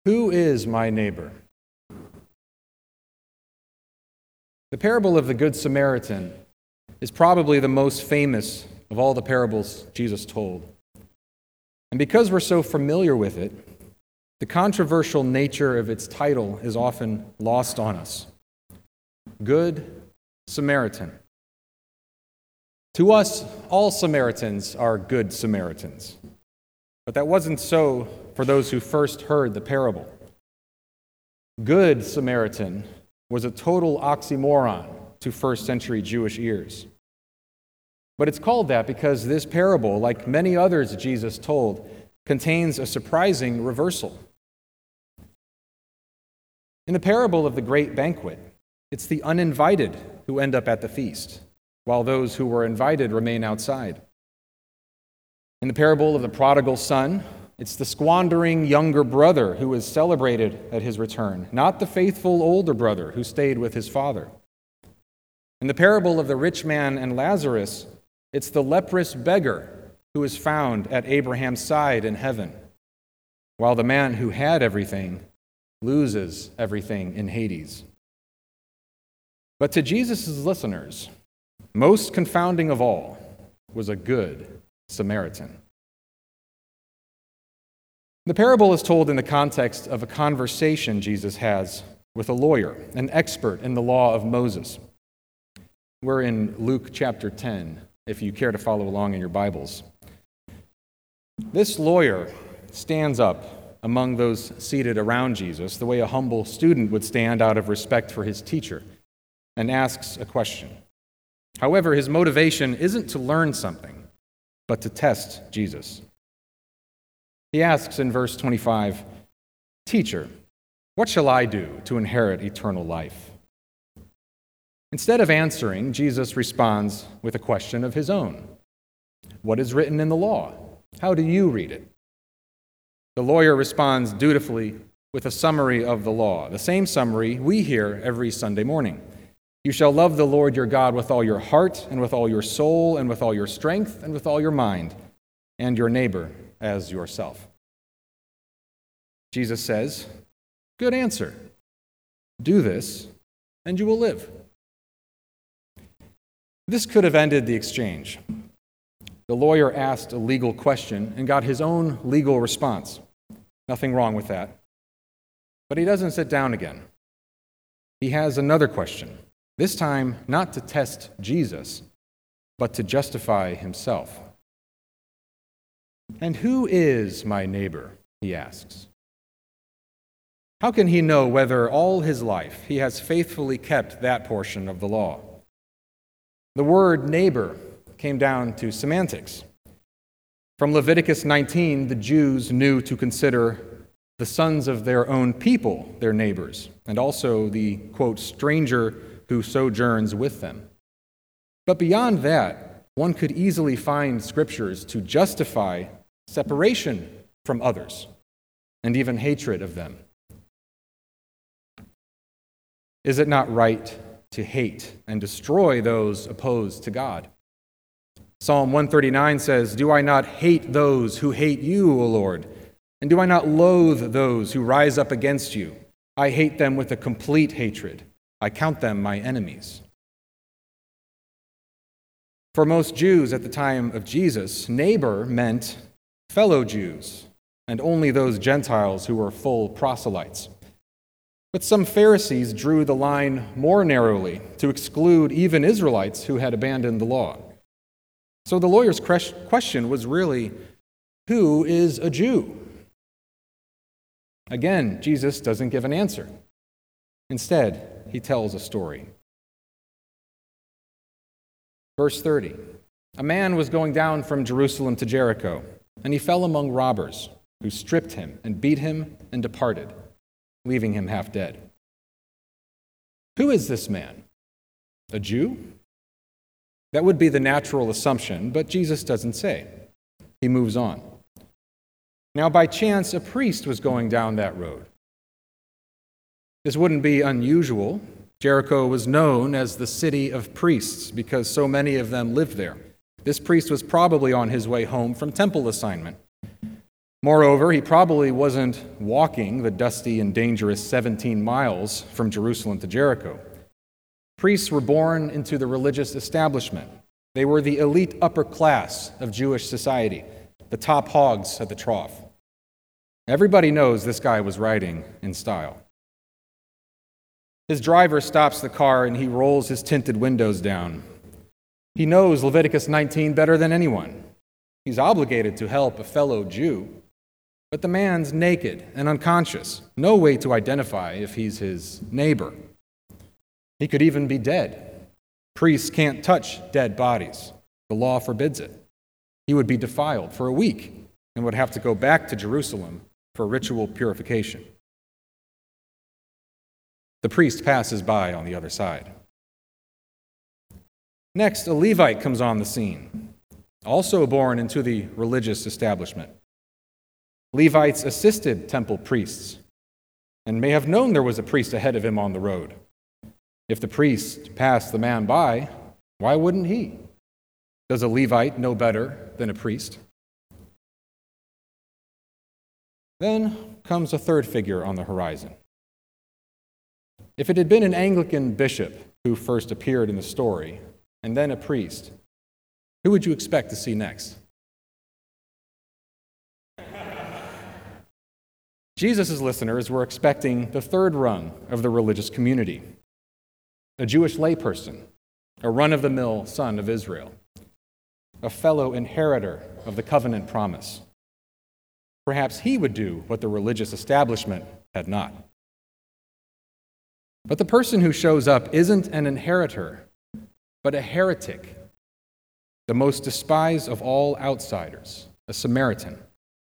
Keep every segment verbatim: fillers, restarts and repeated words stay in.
Who is my neighbor? The parable of the Good Samaritan is probably the most famous of all the parables Jesus told. And because we're so familiar with it, the controversial nature of its title is often lost on us. Good Samaritan. To us, all Samaritans are good Samaritans. But that wasn't so for those who first heard the parable. Good Samaritan was a total oxymoron to first century Jewish ears. But it's called that because this parable, like many others Jesus told, contains a surprising reversal. In the parable of the great banquet, it's the uninvited who end up at the feast, while those who were invited remain outside. In the parable of the prodigal son, it's the squandering younger brother who is celebrated at his return, not the faithful older brother who stayed with his father. In the parable of the rich man and Lazarus, it's the leprous beggar who is found at Abraham's side in heaven, while the man who had everything loses everything in Hades. But to Jesus' listeners, most confounding of all was a good Samaritan. The parable is told in the context of a conversation Jesus has with a lawyer, an expert in the law of Moses. We're in Luke chapter ten, if you care to follow along in your Bibles. This lawyer stands up among those seated around Jesus the way a humble student would stand out of respect for his teacher and asks a question. However, his motivation isn't to learn something, but to test Jesus. He asks in verse twenty-five, "Teacher, what shall I do to inherit eternal life?" Instead of answering, Jesus responds with a question of his own. "What is written in the law? How do you read it?" The lawyer responds dutifully with a summary of the law, the same summary we hear every Sunday morning. "You shall love the Lord your God with all your heart and with all your soul and with all your strength and with all your mind, and your neighbor as yourself." Jesus says, "Good answer. Do this, and you will live." This could have ended the exchange. The lawyer asked a legal question and got his own legal response. Nothing wrong with that. But he doesn't sit down again. He has another question, this time not to test Jesus, but to justify himself. "And who is my neighbor?" he asks. How can he know whether all his life he has faithfully kept that portion of the law? The word neighbor came down to semantics. From Leviticus nineteen, the Jews knew to consider the sons of their own people their neighbors, and also the, quote, stranger who sojourns with them. But beyond that, one could easily find scriptures to justify separation from others, and even hatred of them. Is it not right to hate and destroy those opposed to God? Psalm one thirty-nine says, "Do I not hate those who hate you, O Lord? And do I not loathe those who rise up against you? I hate them with a complete hatred. I count them my enemies." For most Jews at the time of Jesus, neighbor meant fellow Jews, and only those Gentiles who were full proselytes. But some Pharisees drew the line more narrowly to exclude even Israelites who had abandoned the law. So the lawyer's question was really, who is a Jew? Again, Jesus doesn't give an answer. Instead, he tells a story. Verse thirty, "A man was going down from Jerusalem to Jericho, and he fell among robbers, who stripped him and beat him and departed, leaving him half dead." Who is this man? A Jew? That would be the natural assumption, but Jesus doesn't say. He moves on. Now, by chance, a priest was going down that road. This wouldn't be unusual. Jericho was known as the city of priests because so many of them lived there. This priest was probably on his way home from temple assignment. Moreover, he probably wasn't walking the dusty and dangerous seventeen miles from Jerusalem to Jericho. Priests were born into the religious establishment. They were the elite upper class of Jewish society, the top hogs at the trough. Everybody knows this guy was riding in style. His driver stops the car and he rolls his tinted windows down. He knows Leviticus nineteen better than anyone. He's obligated to help a fellow Jew. But the man's naked and unconscious, no way to identify if he's his neighbor. He could even be dead. Priests can't touch dead bodies. The law forbids it. He would be defiled for a week and would have to go back to Jerusalem for ritual purification. The priest passes by on the other side. Next, a Levite comes on the scene, also born into the religious establishment. Levites assisted temple priests and may have known there was a priest ahead of him on the road. If the priest passed the man by, why wouldn't he? Does a Levite know better than a priest? Then comes a third figure on the horizon. If it had been an Anglican bishop who first appeared in the story, and then a priest, who would you expect to see next? Jesus' listeners were expecting the third rung of the religious community, a Jewish layperson, a run-of-the-mill son of Israel, a fellow inheritor of the covenant promise. Perhaps he would do what the religious establishment had not. But the person who shows up isn't an inheritor, but a heretic, the most despised of all outsiders, a Samaritan.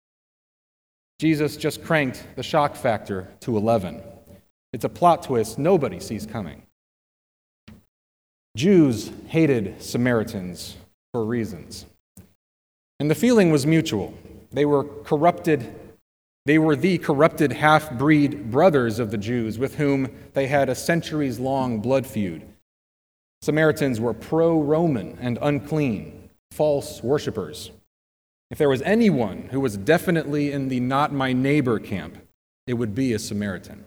Jesus just cranked the shock factor to eleven. It's a plot twist nobody sees coming. Jews hated Samaritans for reasons. And the feeling was mutual. They were corrupted, they were the corrupted half-breed brothers of the Jews with whom they had a centuries-long blood feud. Samaritans were pro-Roman and unclean, false worshipers. If there was anyone who was definitely in the not my neighbor camp, it would be a Samaritan.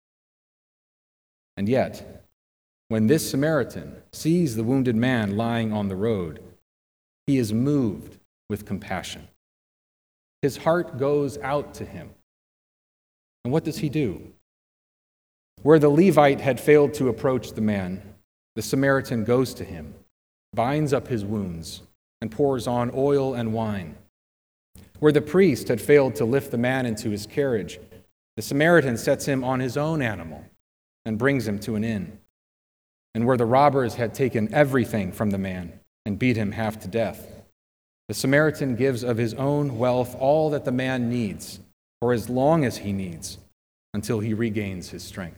And yet, when this Samaritan sees the wounded man lying on the road, he is moved with compassion. His heart goes out to him. And what does he do? Where the Levite had failed to approach the man, the Samaritan goes to him, binds up his wounds, and pours on oil and wine. Where the priest had failed to lift the man into his carriage, the Samaritan sets him on his own animal and brings him to an inn. And where the robbers had taken everything from the man and beat him half to death, the Samaritan gives of his own wealth all that the man needs, for as long as he needs, until he regains his strength.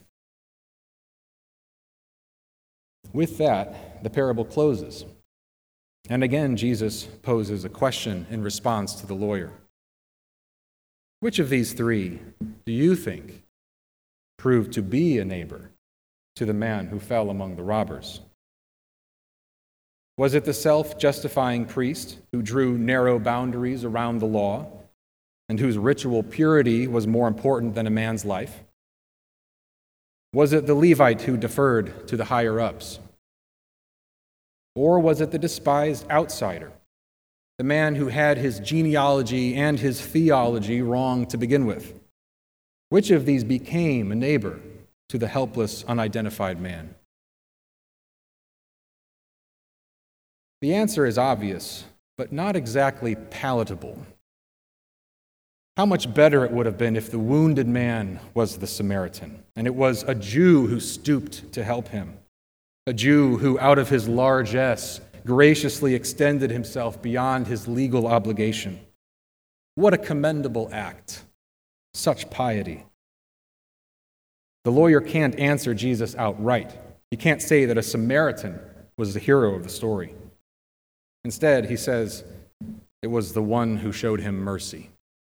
With that, the parable closes. And again, Jesus poses a question in response to the lawyer. Which of these three do you think proved to be a neighbor to the man who fell among the robbers? Was it the self-justifying priest who drew narrow boundaries around the law and whose ritual purity was more important than a man's life? Was it the Levite who deferred to the higher-ups? Or was it the despised outsider, the man who had his genealogy and his theology wrong to begin with? Which of these became a neighbor to the helpless, unidentified man? The answer is obvious, but not exactly palatable. How much better it would have been if the wounded man was the Samaritan, and it was a Jew who stooped to help him. A Jew who, out of his largesse, graciously extended himself beyond his legal obligation. What a commendable act. Such piety. The lawyer can't answer Jesus outright. He can't say that a Samaritan was the hero of the story. Instead, he says, it was the one who showed him mercy.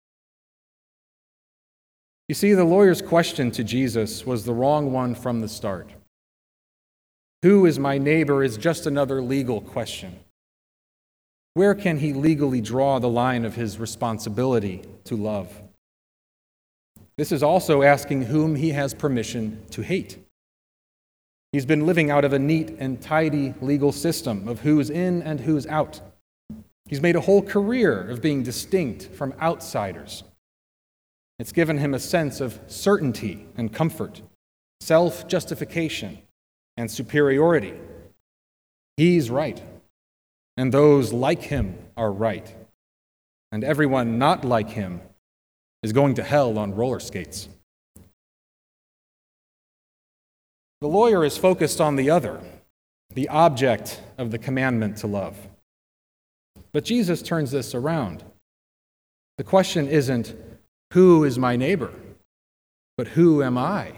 You see, the lawyer's question to Jesus was the wrong one from the start. Who is my neighbor is just another legal question. Where can he legally draw the line of his responsibility to love? This is also asking whom he has permission to hate. He's been living out of a neat and tidy legal system of who's in and who's out. He's made a whole career of being distinct from outsiders. It's given him a sense of certainty and comfort, self-justification and superiority. He's right, and those like him are right, and everyone not like him is going to hell on roller skates. The lawyer is focused on the other, the object of the commandment to love. But Jesus turns this around. The question isn't, who is my neighbor, but who am I?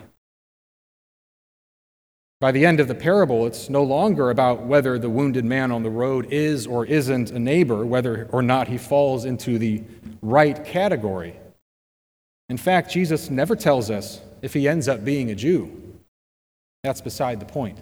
By the end of the parable, it's no longer about whether the wounded man on the road is or isn't a neighbor, whether or not he falls into the right category. In fact, Jesus never tells us if he ends up being a Jew. That's beside the point.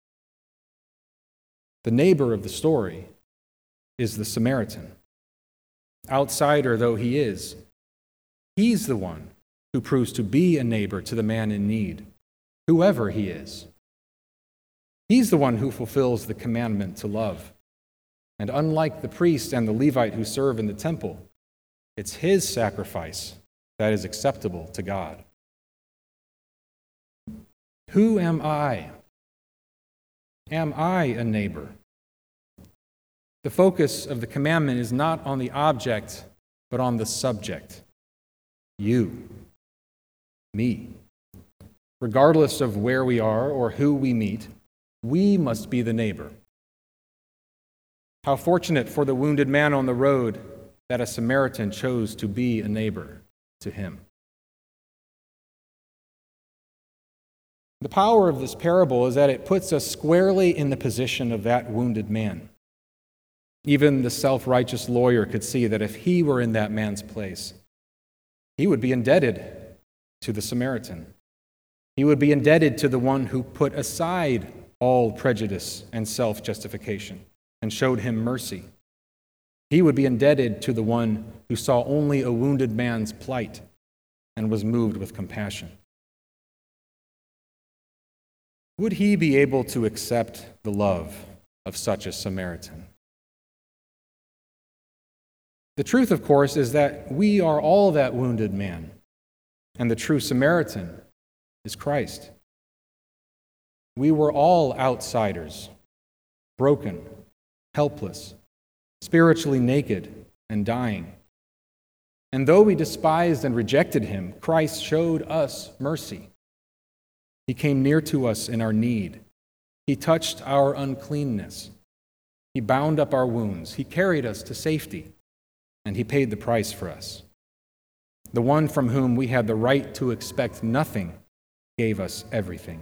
The neighbor of the story is the Samaritan. Outsider though he is, he's the one who proves to be a neighbor to the man in need, whoever he is. He's the one who fulfills the commandment to love. And unlike the priest and the Levite who serve in the temple, it's his sacrifice that is acceptable to God. Who am I? Am I a neighbor? The focus of the commandment is not on the object, but on the subject. You, me. Regardless of where we are or who we meet, we must be the neighbor. How fortunate for the wounded man on the road that a Samaritan chose to be a neighbor to him. The power of this parable is that it puts us squarely in the position of that wounded man. Even the self-righteous lawyer could see that if he were in that man's place, he would be indebted to the Samaritan. He would be indebted to the one who put aside all prejudice and self-justification and showed him mercy. He would be indebted to the one who saw only a wounded man's plight and was moved with compassion. Would he be able to accept the love of such a Samaritan? The truth, of course, is that we are all that wounded man, and the true Samaritan is Christ. We were all outsiders, broken, helpless, spiritually naked, and dying. And though we despised and rejected him, Christ showed us mercy. He came near to us in our need. He touched our uncleanness. He bound up our wounds. He carried us to safety, and he paid the price for us. The one from whom we had the right to expect nothing gave us everything.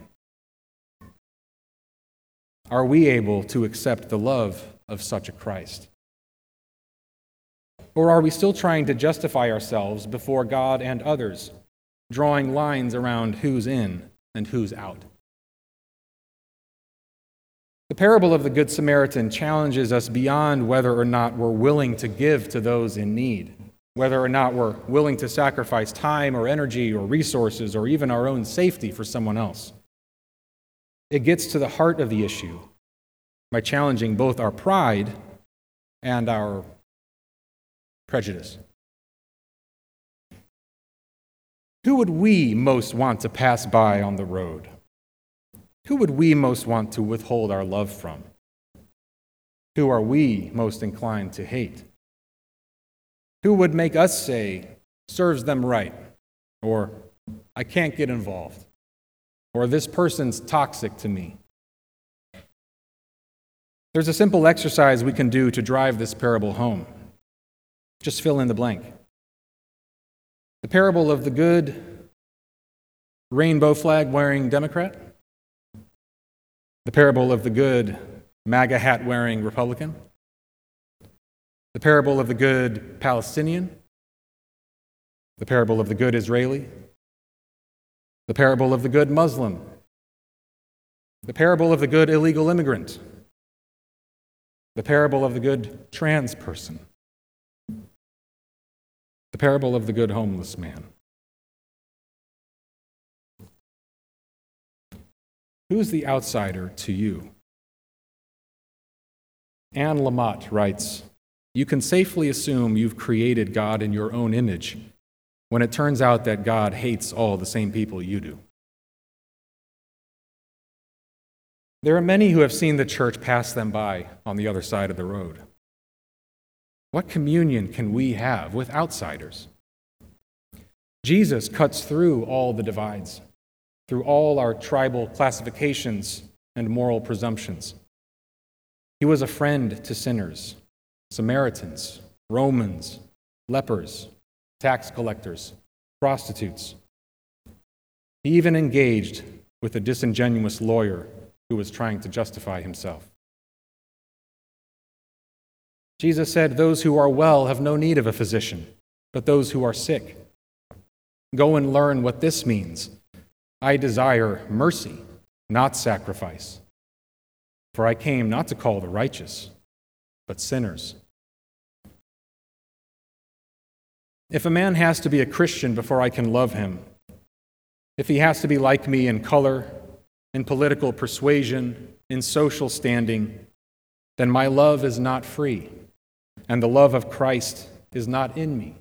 Are we able to accept the love of such a Christ? Or are we still trying to justify ourselves before God and others, drawing lines around who's in and who's out? The parable of the Good Samaritan challenges us beyond whether or not we're willing to give to those in need, whether or not we're willing to sacrifice time or energy or resources or even our own safety for someone else. It gets to the heart of the issue by challenging both our pride and our prejudice. Who would we most want to pass by on the road? Who would we most want to withhold our love from? Who are we most inclined to hate? Who would make us say, serves them right, or I can't get involved, or this person's toxic to me? There's a simple exercise we can do to drive this parable home. Just fill in the blank. The parable of the good rainbow flag wearing Democrat? The parable of the good MAGA hat wearing Republican? The parable of the good Palestinian? The parable of the good Israeli? The parable of the good Muslim? The parable of the good illegal immigrant? the parable of the good trans person, the parable of the good homeless man. Who's the outsider to you? Anne Lamott writes, "You can safely assume you've created God in your own image when it turns out that God hates all the same people you do." There are many who have seen the church pass them by on the other side of the road. What communion can we have with outsiders? Jesus cuts through all the divides, through all our tribal classifications and moral presumptions. He was a friend to sinners, Samaritans, Romans, lepers, tax collectors, prostitutes. He even engaged with a disingenuous lawyer who was trying to justify himself. Jesus said, "Those who are well have no need of a physician, but those who are sick. Go and learn what this means. I desire mercy, not sacrifice. For I came not to call the righteous, but sinners." If a man has to be a Christian before I can love him, if he has to be like me in color, in political persuasion, in social standing, then my love is not free, and the love of Christ is not in me.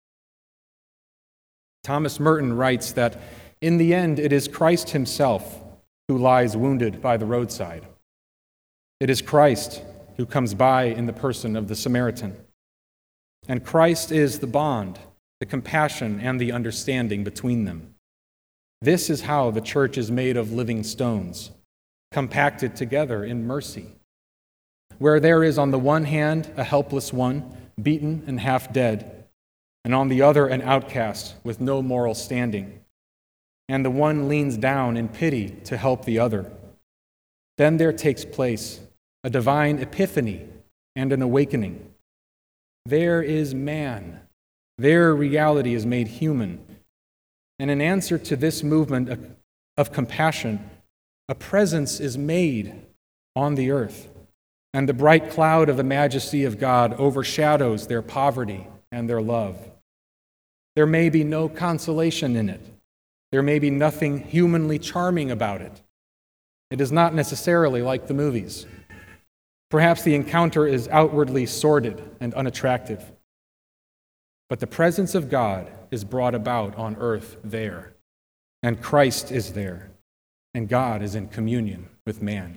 Thomas Merton writes that in the end, it is Christ himself who lies wounded by the roadside. It is Christ who comes by in the person of the Samaritan. And Christ is the bond, the compassion, and the understanding between them. This is how the church is made of living stones, compacted together in mercy. Where there is on the one hand a helpless one, beaten and half dead, and on the other an outcast with no moral standing, and the one leans down in pity to help the other, then there takes place a divine epiphany and an awakening. There is man. Their reality is made human. And in answer to this movement of compassion, a presence is made on the earth, and the bright cloud of the majesty of God overshadows their poverty and their love. There may be no consolation in it. There may be nothing humanly charming about it. It is not necessarily like the movies. Perhaps the encounter is outwardly sordid and unattractive. But the presence of God is brought about on earth there, and Christ is there, and God is in communion with man.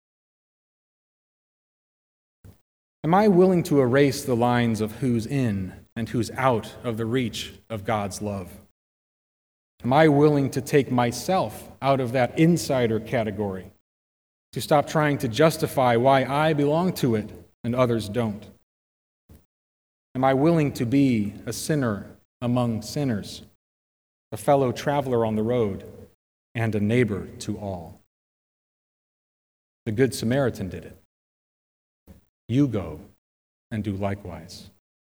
Am I willing to erase the lines of who's in and who's out of the reach of God's love? Am I willing to take myself out of that insider category, to stop trying to justify why I belong to it and others don't? Am I willing to be a sinner among sinners, a fellow traveler on the road, and a neighbor to all? The Good Samaritan did it. You go and do likewise.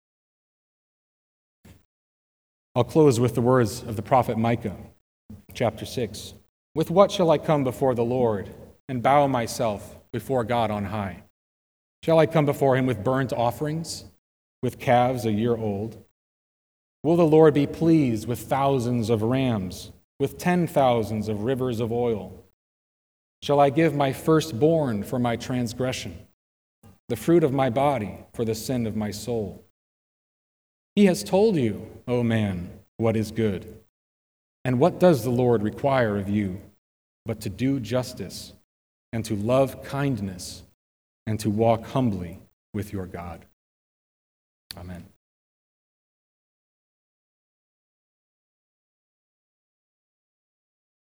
I'll close with the words of the prophet Micah, chapter six. "With what shall I come before the Lord and bow myself before God on high? Shall I come before him with burnt offerings, with calves a year old? Will the Lord be pleased with thousands of rams, with ten thousands of rivers of oil? Shall I give my firstborn for my transgression, the fruit of my body for the sin of my soul? He has told you, O man, what is good. And what does the Lord require of you but to do justice and to love kindness and to walk humbly with your God?" Amen.